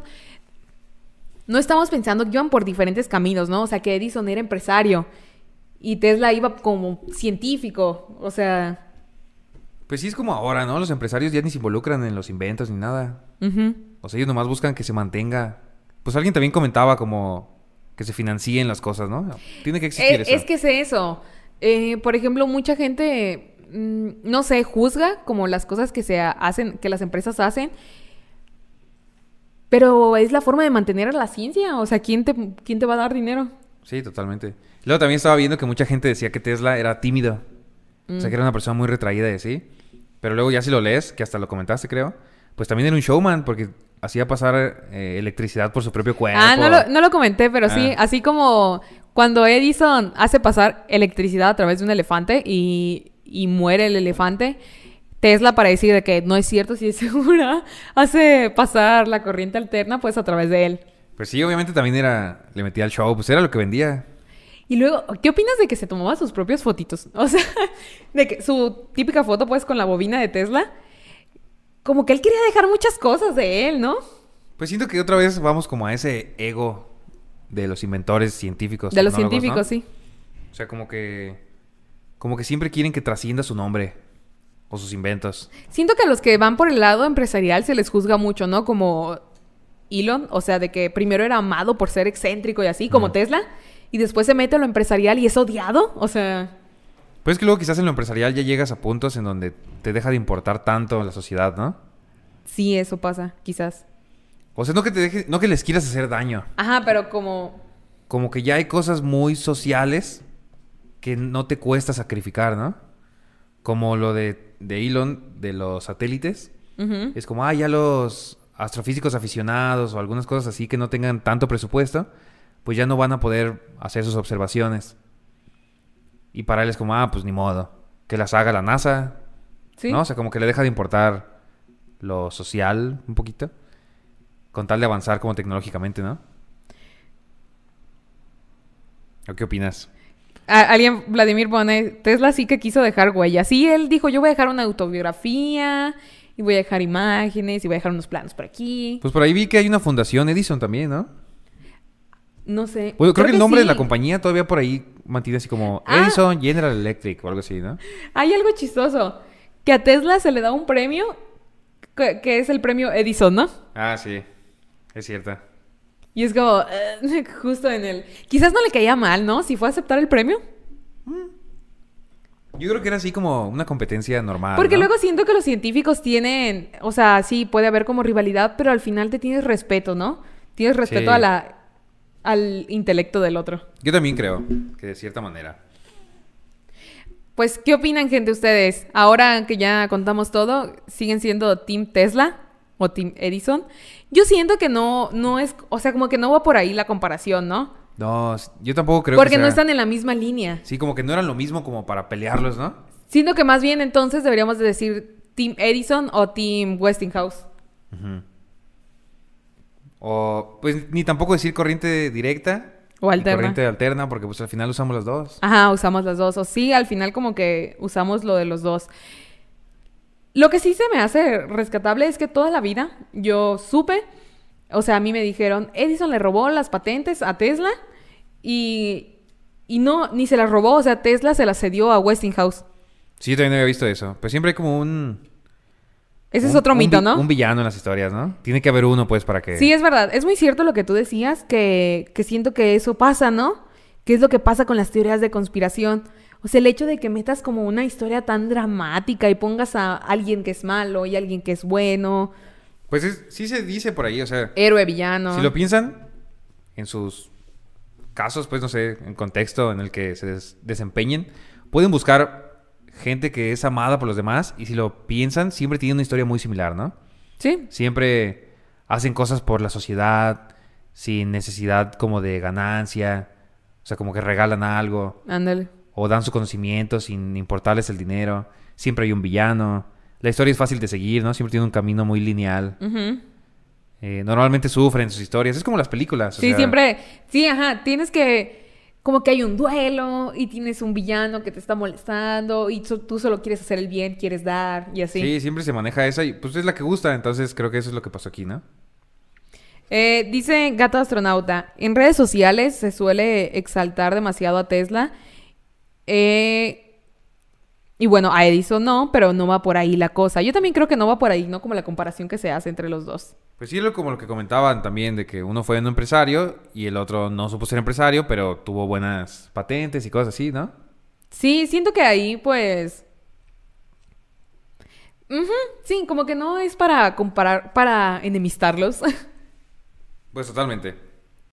no estamos pensando que iban por diferentes caminos, ¿no? O sea, que Edison era empresario y Tesla iba como científico, o sea,
Pues sí, es como ahora, ¿no? Los empresarios ya ni se involucran en los inventos ni nada.
Ujú.
O sea, ellos nomás buscan que se mantenga. Pues alguien también comentaba como que se financien las cosas, ¿no? Tiene que existir
Eh,
eso.
es que es eso. Eh, por ejemplo, mucha gente, mm, no sé, juzga como las cosas que se ha- hacen, que las empresas hacen. Pero es la forma de mantener a la ciencia. O sea, ¿quién te, quién te va a dar dinero?
Sí, totalmente. Luego también estaba viendo que mucha gente decía que Tesla era tímido. O sea, que era una persona muy retraída y así. Pero luego ya si lo lees, que hasta lo comentaste, creo, pues también era un showman porque hacía pasar eh, electricidad por su propio cuerpo.
Ah, no lo, no lo comenté, pero sí,
Ah.
así como cuando Edison hace pasar electricidad a través de un elefante y, y muere el elefante, Tesla, para decir de que no es cierto, si es segura, hace pasar la corriente alterna pues a través de él.
Pues sí, obviamente también era... Le metía al show, pues era lo que vendía.
Y luego, ¿qué opinas de que se tomaba sus propios fotitos? O sea, de que su típica foto pues con la bobina de Tesla, como que él quería dejar muchas cosas de él, ¿no?
Pues siento que otra vez vamos como a ese ego de los inventores científicos.
De los
tecnólogos,
científicos,
¿no?
sí.
O sea, como que... Como que siempre quieren que trascienda su nombre o sus inventos.
Siento que a los que van por el lado empresarial se les juzga mucho, ¿no? Como Elon, o sea, de que primero era amado por ser excéntrico y así, como
Mm.
Tesla, y después se mete a lo empresarial y es odiado, o sea...
Pues es que luego quizás en lo empresarial ya llegas a puntos en donde te deja de importar tanto la sociedad, ¿no?
Sí, eso pasa, quizás.
O sea, no que te deje, no que les quieras hacer daño.
Ajá, pero como...
Como que ya hay cosas muy sociales que no te cuesta sacrificar, ¿no? Como lo de, de Elon, de los satélites.
Ujú.
Es como, ah, ya los astrofísicos aficionados o algunas cosas así que no tengan tanto presupuesto, pues ya no van a poder hacer sus observaciones. Y para él es como, ah, pues ni modo. Que las haga la NASA,
Sí.
¿no? O sea, como que le deja de importar lo social un poquito. Con tal de avanzar como tecnológicamente, ¿no? ¿O qué opinas?
A- alguien, Vladimir pone, Tesla sí que quiso dejar huella. Sí, él dijo, yo voy a dejar una autobiografía y voy a dejar imágenes y voy a dejar unos planos por aquí.
Pues por ahí vi que hay una fundación Edison también, ¿no?
No sé.
Bueno, creo, que el nombre
sí.
de la compañía todavía por ahí mantiene así como
Ah.
Edison General Electric o algo así, ¿no?
Hay algo chistoso. Que a Tesla se le da un premio que, que es el premio Edison, ¿no?
Ah, sí. Es cierto.
Y es como, eh, justo en el... Quizás no le caía mal, ¿no? Si fue a aceptar el premio.
Yo creo que era así como una competencia normal,
Porque
¿no?
luego siento que los científicos tienen... O sea, sí, puede haber como rivalidad, pero al final te tienes respeto, ¿no? Tienes respeto
Sí.
a la, al intelecto del otro.
Yo también creo que de cierta manera.
Pues, ¿qué opinan, gente, ustedes? Ahora que ya contamos todo, ¿siguen siendo Team Tesla o Team Edison? Yo siento que no, no es... O sea, como que no va por ahí la comparación, ¿no?
No, s- yo tampoco creo
Porque
que
no
sea...
están en la misma línea.
Sí, como que no eran lo mismo como para pelearlos, ¿no?
Siento que más bien entonces deberíamos de decir Team Edison o Team Westinghouse.
Ujú. O, pues, ni tampoco decir corriente directa.
O
y
alterna.
corriente alterna, porque pues al final usamos las dos.
Ajá, usamos las dos. O sí, al final como que usamos lo de los dos. Lo que sí se me hace rescatable es que toda la vida yo supe, o sea, a mí me dijeron, Edison le robó las patentes a Tesla y, y no, ni se las robó, o sea, Tesla se las cedió a Westinghouse.
Sí, yo también había visto eso. Pero siempre hay como un...
Ese es
un-
otro
un
mito,
vi-
¿no?
Un villano en las historias, ¿no? Tiene que haber uno, pues, para que...
Sí, es verdad. Es muy cierto lo que tú decías, que, que siento que eso pasa, ¿no? ¿Qué es lo que pasa con las teorías de conspiración? O sea, el hecho de que metas como una historia tan dramática y pongas a alguien que es malo y alguien que es bueno,
Pues es- sí se dice por ahí, o sea...
héroe, villano.
Si lo piensan en sus casos, pues no sé, en contexto en el que se des- desempeñen, pueden buscar gente que es amada por los demás y si lo piensan, siempre tienen una historia muy similar, ¿no?
Sí,
Siempre hacen cosas por la sociedad sin necesidad como de ganancia, o sea, como que regalan algo
ándale.
o dan su conocimiento sin importarles el dinero. Siempre hay un villano. La historia es fácil de seguir, ¿no? Siempre tiene un camino muy lineal.
Ujú.
Eh, normalmente sufren sus historias. Es como las películas. o
Sí,
sea,
siempre... Sí, ajá. Tienes que... Como que hay un duelo y tienes un villano que te está molestando y so- tú solo quieres hacer el bien, quieres dar y así.
Sí, siempre se maneja esa y pues es la que gusta. Entonces creo que eso es lo que pasó aquí, ¿no?
Eh, dice Gato Astronauta, en redes sociales se suele exaltar demasiado a Tesla. Eh, Y bueno, a Edison no, pero no va por ahí la cosa. Yo también creo que no va por ahí, ¿no? Como la comparación que se hace entre los dos.
Pues sí, lo- como lo que comentaban también, de que uno fue un empresario y el otro no supo ser empresario, pero tuvo buenas patentes y cosas así, ¿no?
Sí, siento que ahí, pues... ujú, sí, como que no es para comparar, para enemistarlos.
Pues totalmente.